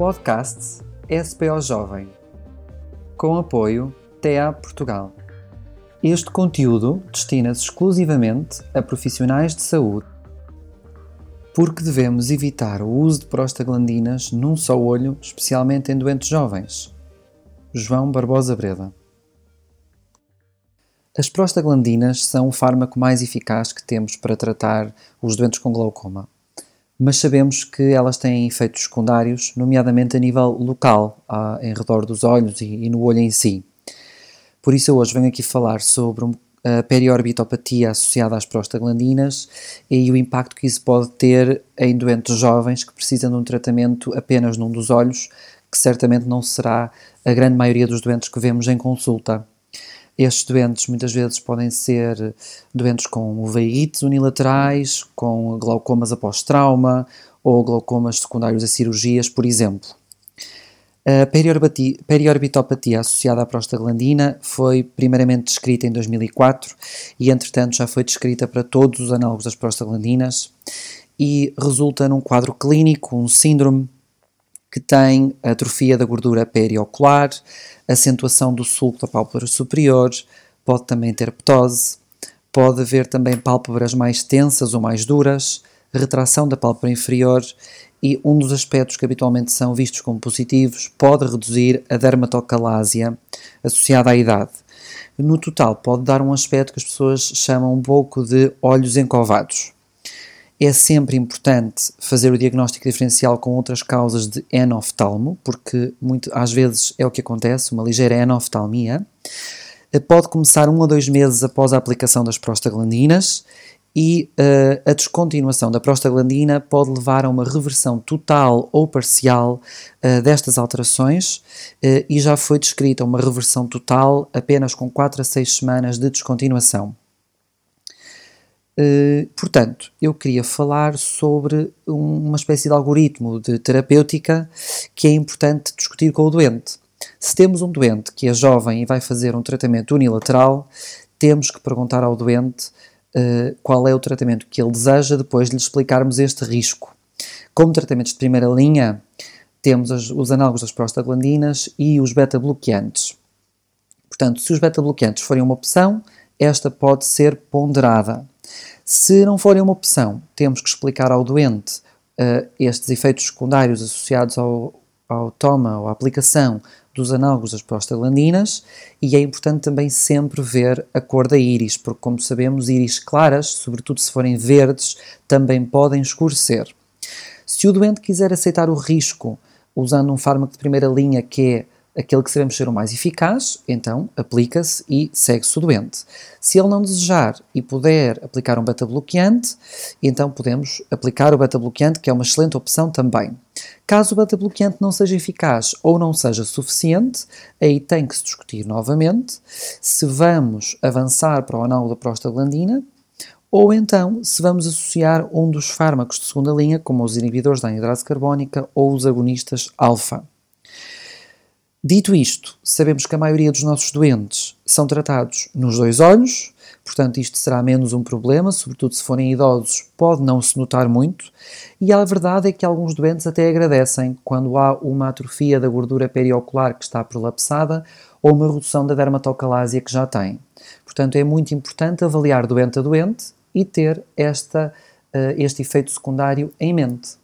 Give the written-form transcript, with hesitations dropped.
Podcast SPO Jovem, com apoio TEA Portugal. Este conteúdo destina-se exclusivamente a profissionais de saúde, porque devemos evitar o uso de prostaglandinas num só olho, especialmente em doentes jovens. João Barbosa Breda. As prostaglandinas são o fármaco mais eficaz que temos para tratar os doentes com glaucoma, mas sabemos que elas têm efeitos secundários, nomeadamente a nível local, em redor dos olhos e no olho em si. Por isso eu hoje venho aqui falar sobre a periorbitopatia associada às prostaglandinas e o impacto que isso pode ter em doentes jovens que precisam de um tratamento apenas num dos olhos, que certamente não será a grande maioria dos doentes que vemos em consulta. Estes doentes muitas vezes podem ser doentes com uveites unilaterais, com glaucomas após trauma ou glaucomas secundários a cirurgias, por exemplo. A periorbitopatia associada à prostaglandina foi primeiramente descrita em 2004 e, entretanto, já foi descrita para todos os análogos das prostaglandinas e resulta num quadro clínico, um síndrome que tem atrofia da gordura periocular, acentuação do sulco da pálpebra superior, pode também ter ptose, pode haver também pálpebras mais tensas ou mais duras, retração da pálpebra inferior e um dos aspectos que habitualmente são vistos como positivos pode reduzir a dermatocalásia associada à idade. No total pode dar um aspecto que as pessoas chamam um pouco de olhos encovados. É sempre importante fazer o diagnóstico diferencial com outras causas de enoftalmo, porque às vezes é o que acontece, uma ligeira enoftalmia. Pode começar 1 a 2 meses após a aplicação das prostaglandinas e a descontinuação da prostaglandina pode levar a uma reversão total ou parcial destas alterações e já foi descrita uma reversão total apenas com 4 a 6 semanas de descontinuação. Portanto, eu queria falar sobre uma espécie de algoritmo de terapêutica que é importante discutir com o doente. Se temos um doente que é jovem e vai fazer um tratamento unilateral, temos que perguntar ao doente qual é o tratamento que ele deseja depois de lhe explicarmos este risco. Como tratamentos de primeira linha, temos os análogos das prostaglandinas e os beta-bloqueantes. Portanto, se os beta-bloqueantes forem uma opção, esta pode ser ponderada. Se não forem uma opção, temos que explicar ao doente estes efeitos secundários associados ao toma ou à aplicação dos análogos das prostaglandinas e é importante também sempre ver a cor da íris, porque como sabemos, íris claras, sobretudo se forem verdes, também podem escurecer. Se o doente quiser aceitar o risco usando um fármaco de primeira linha que é aquele que sabemos ser o mais eficaz, então aplica-se e segue-se o doente. Se ele não desejar e puder aplicar um beta-bloqueante, então podemos aplicar o beta-bloqueante, que é uma excelente opção também. Caso o beta-bloqueante não seja eficaz ou não seja suficiente, aí tem que se discutir novamente se vamos avançar para o análogo da prostaglandina ou então se vamos associar um dos fármacos de segunda linha, como os inibidores da anhidrase carbónica ou os agonistas alfa. Dito isto, sabemos que a maioria dos nossos doentes são tratados nos 2 olhos, portanto isto será menos um problema, sobretudo se forem idosos pode não se notar muito, e a verdade é que alguns doentes até agradecem quando há uma atrofia da gordura periocular que está prolapsada ou uma redução da dermatocalásia que já tem. Portanto é muito importante avaliar doente a doente e ter este efeito secundário em mente.